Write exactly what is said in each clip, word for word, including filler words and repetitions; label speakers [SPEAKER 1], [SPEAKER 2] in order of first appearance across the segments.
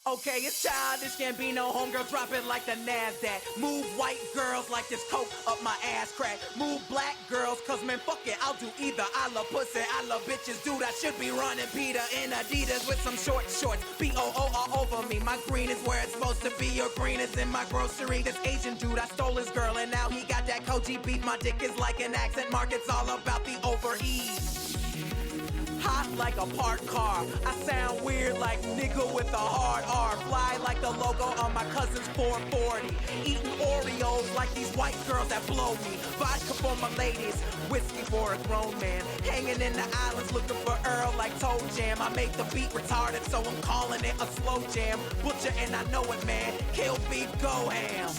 [SPEAKER 1] Okay, it's Childish Gambino, homegirl drop it like the NASDAQ. Move white girls like this coke up my ass crack. Move black girls, cause man fuck it, I'll do either. I love pussy, I love bitches, dude, I should be running Peter in Adidas with some short shorts. B O O all over me, my green is where it's supposed to be. Your green is in my grocery. This Asian dude, I stole his girl and now he got that Koji beef. My dick is like an accent mark, it's all about the overeat. Hot like a parked car, I sound weird like nigga with a hard R. Fly like the logo on my cousin's four forty. Eating Oreos like these white girls that blow me. Vodka for my ladies, whiskey for a grown man. Hanging in the islands looking for Earl like Toe Jam. I make the beat retarded so I'm calling it a slow jam. Butcher and I know it, man, kill beef, go ham.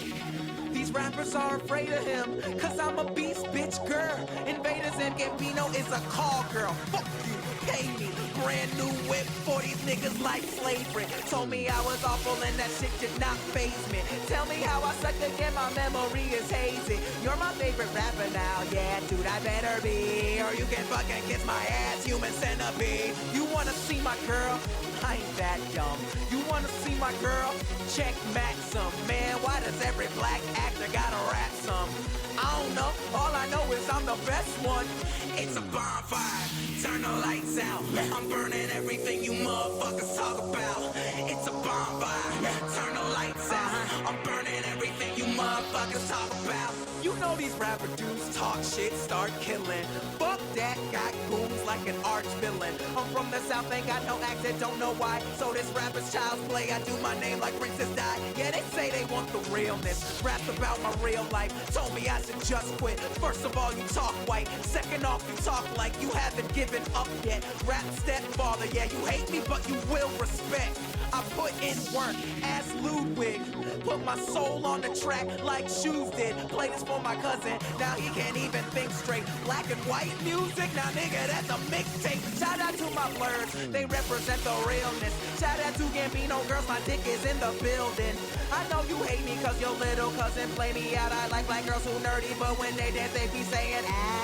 [SPEAKER 1] These rappers are afraid of him, cause I'm a beast, bitch, girl. Invaders and Gambino is a call girl. Fuck you, pay me. Brand new whip for these niggas like slavery. Told me I was awful and that shit did not faze me. Tell me how I suck again, my memory is hazy. You're my favorite rapper now, yeah, dude, I better be. Or you can fucking kiss my ass, human centipede. You wanna see my girl? I ain't that dumb. You wanna see my girl? Check Maxim. Man, why does every black actor gotta rap some? I don't know, all I know is I'm the best one. It's a bonfire, turn the lights out. I'm burning everything you motherfuckers talk about. It's a bonfire, turn the lights out. I'm burning everything you motherfuckers talk about. You know these rapper dudes talk shit, start killing. Fuck that, got goons like an arch villain. I'm from the south, ain't got no accent, don't know why. So this rapper's child's play, I do my name like Princess Di. Yeah, they say they want the realness. Raps about my real life, told me I should just quit. First of all, you talk white. Second off, you talk like you haven't given up yet. Rap stepfather, yeah, you hate me, but you will respect. I put in work, ask Ludwig. Put my soul on the track like Shoes did. Play this for my cousin, now he can't even think straight. Black and white music, now nigga, that's a mixtape. Shout out to my blurs, they represent the realness. Shout out to Gambino girls, my dick is in the building. I know you hate me cause your little cousin play me out. I like black girls who nerdy, but when they dance they be saying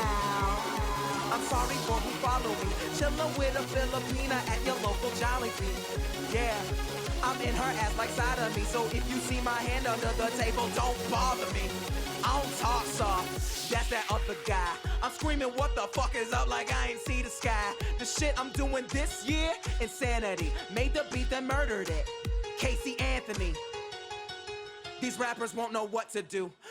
[SPEAKER 1] ow. I'm sorry for who follow me. Chillin' with a Filipina at your local Jollibee. Yeah, I'm in her ass like side of me. So if you see my hand under the table, don't bother me. I don't talk soft, that's that other guy. I'm screaming what the fuck is up like I ain't see the sky. The shit I'm doing this year, insanity. Made the beat then murdered it. Casey Anthony. These rappers won't know what to do.